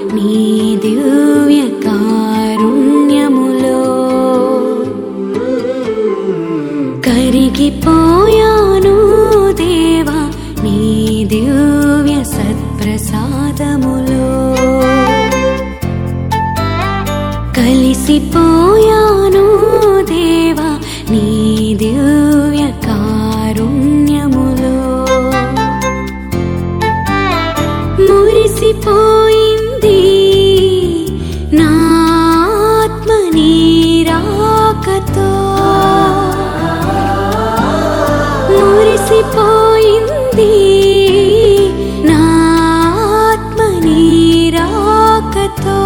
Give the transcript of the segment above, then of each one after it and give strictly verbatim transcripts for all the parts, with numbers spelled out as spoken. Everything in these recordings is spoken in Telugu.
నీ దివ్య కారుణ్యములో కరిగిపోయాను దేవా నీ దివ్య సత్ప్రసాదములో కలిసిపోయాను దేవా నీ దివ్య కారుణ్యములో మురిసిపోయింది నా ఆత్మ నీ రాకతో మురిసిపోయింది నా ఆత్మ నీ రాకతో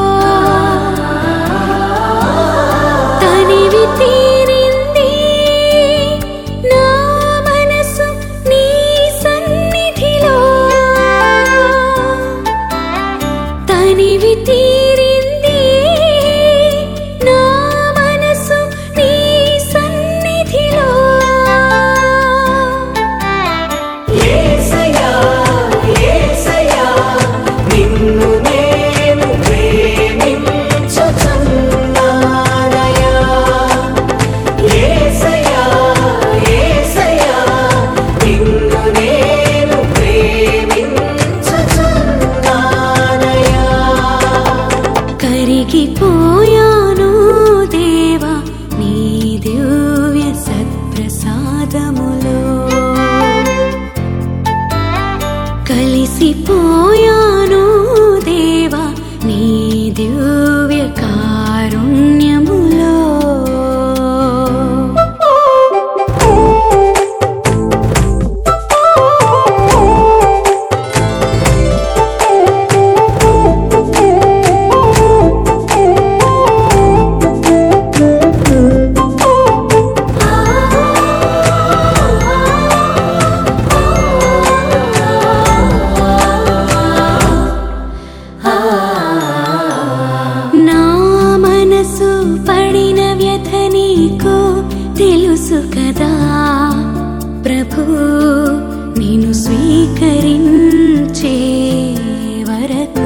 తనివి తీరింది నా మనసు నీ సన్నిధిలో తనివి తీరింది నా మనసు నీ సన్నిధిలో యేసయ్యా యేసయ్యా నిన్ను నేను ప్రేమించుచున్నానయ్యా యేసయ్యా యేసయ్యా నిన్ను నేను ప్రేమించుచున్నానయ్యా కరిగిపోయాను దేవా నీ దివ్య సత్ప్రసాదములో కలిసిపోయాను దేవా నీ దివ్య కారుణ్యములో నా మనసు పడిన వ్యథ నీకు తెలుసు కదా ప్రభు నిన్ను స్వీకరించే వరకు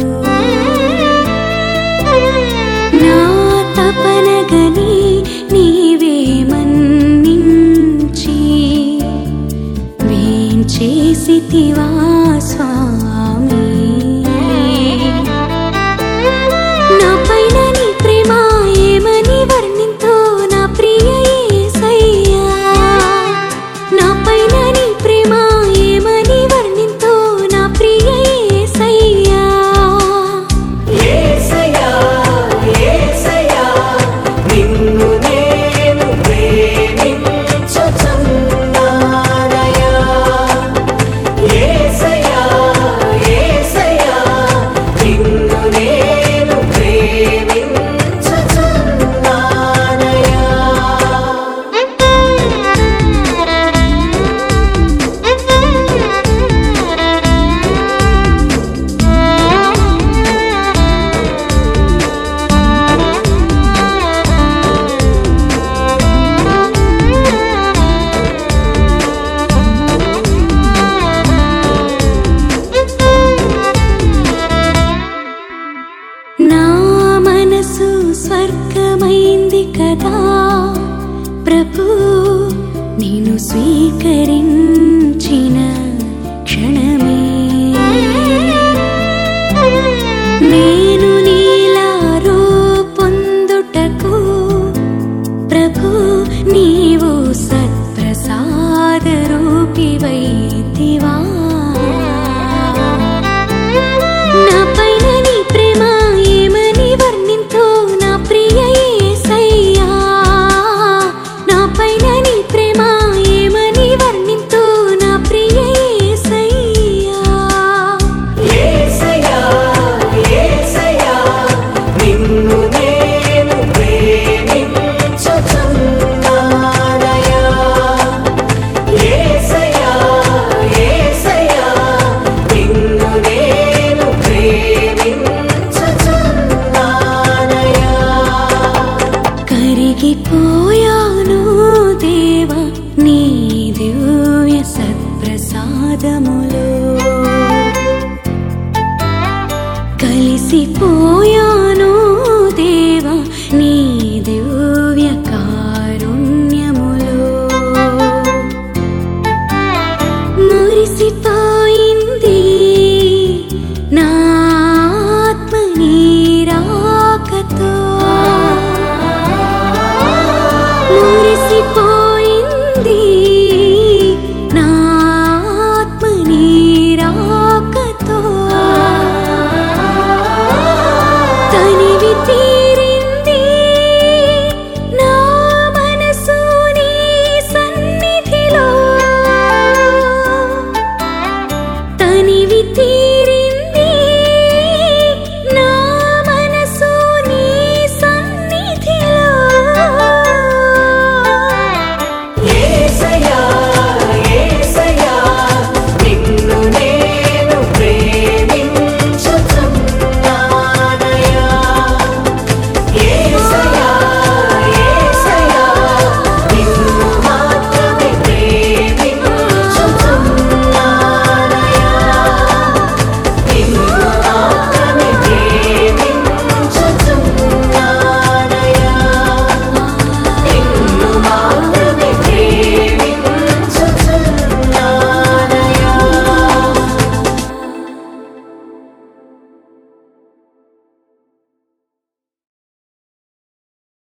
నా తపన గని నీవే మన్నించి వేంచేసితివా స్వామి నా పైన నీ ప్రేమ ఏమని వర్ణింతో నా ప్రియ యేసయ్యా నా పైన నీ ప్రేమ ఏమని వర్ణింతో నా ప్రియ యేసయ్యా యేసయ్యా యేసయ్యా నిన్ను నేను ప్రేమించుచున్నానయ్యా యేసయ్యా యేసయ్యా నిన్ను నేను ప్రేమించుచున్నానయ్యా నా మనసు స్వర్గమైంది కదా ప్రభు నేను స్వీకరించిన క్షణమే నేను నీలా రూపొందుటకు ప్రభు నీవు సత్ప్రసాద రూపివైతివా నా పైన నీ ప్రేమ ఏమని వర్ణింతో నా ప్రియ యేసయ్యా నా పైన నీ ప్రేమ ఏమని వర్ణింతో నా ప్రియ యేసయ్యా యేసయ్యా యేసయ్యా నిన్ను నేను ప్రేమించుచున్నానయ్యా యేసయ్యా యేసయ్యా నిన్ను నేను ప్రేమించుచున్నానయ్యా మురిసిపోయాను దేవా నీ దివ్య కారుణ్యములో మురిసిపోయింది నా ఆత్మ నీ రాకతో మురిసిపోయింది నా ఆత్మ నీ రాకతో తనివి